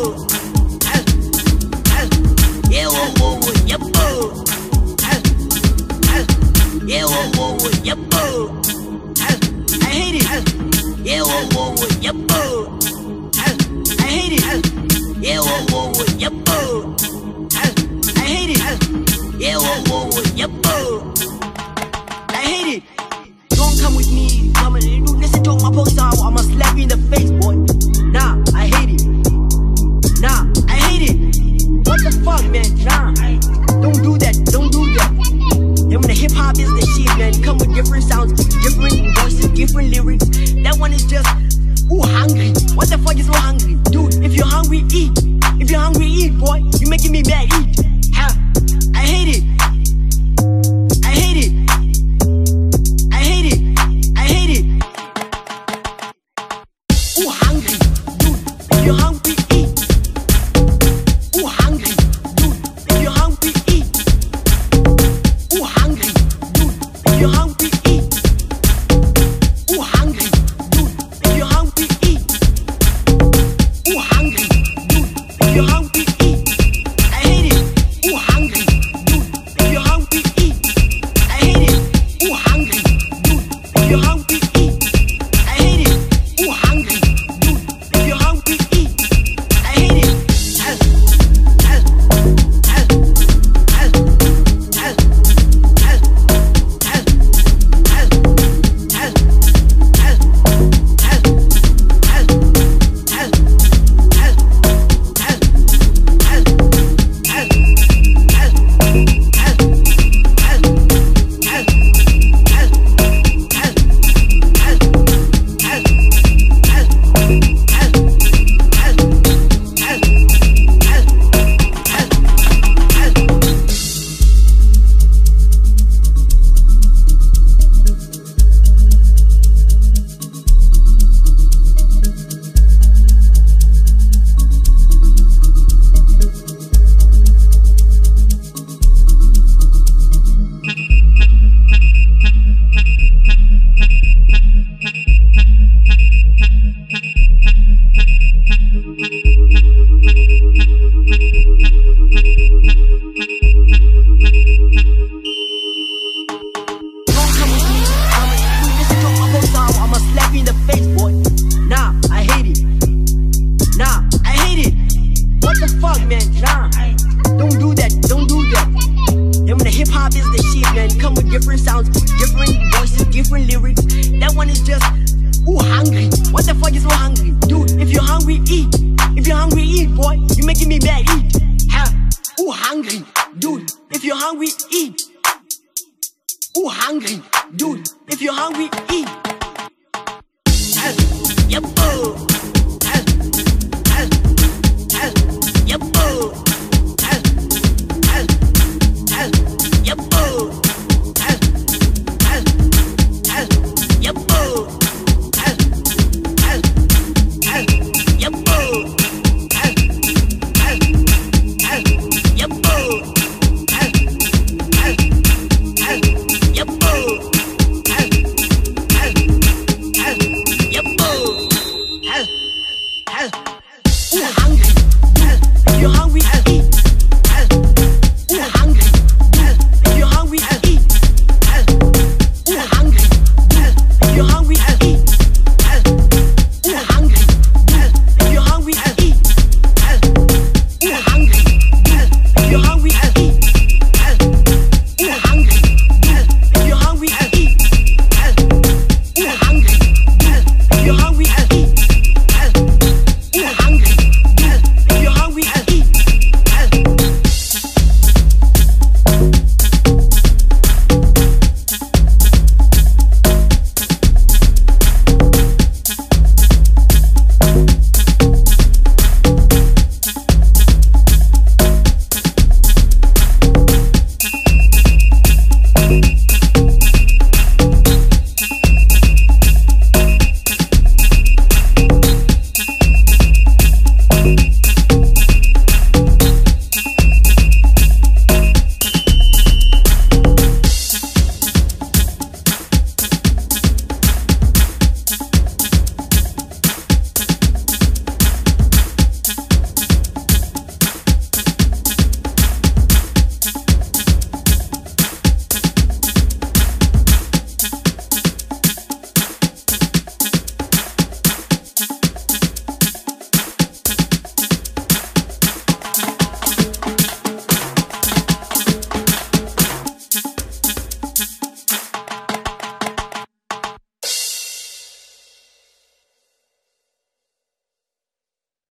Yeah, whoa, whoa, whoa, yep, oh. Yeah, whoa, whoa, whoa, yep, oh. I hate it. Yeah, whoa, whoa, whoa, yep, oh. I hate it. Yeah, whoa, whoa, whoa, yep, oh. I hate it. Yeah, whoa, whoa, whoa, yep, oh. I hate it. Don't come with me, come and listen to my post. I'ma slap you in the face, boy. Nah, I hate it. Nah, I hate it. What the fuck, man? Nah, don't do that, don't do that. And when the hip hop is the shit, man, come with different sounds, different voices, different lyrics. That one is just, ooh, hungry. What the fuck is so hungry? Dude, if you're hungry, eat. If you're hungry, eat, boy. You're making me mad, eat. Ha, I hate it. I hate it. I hate it. I hate it. Ooh, hungry. Dude, if you're hungry, eat. Ooh, hungry. Dude, if you're hungry, eat. Ooh, hungry. Dude, if you're hungry, eat. Ooh, hungry. Dude, if you're hungry, eat. Ooh, hungry. Dude, if you're hungry, eat. I hate it. Ooh, hungry. Dude, if you're hungry, eat. I hate it. Ooh, hungry. Dude, if you're hungry, eat. I hate it. Ooh, hungry. Dude, if you're hungry, eat. I hate it. Ooh, hungry. If you're hungry, eat.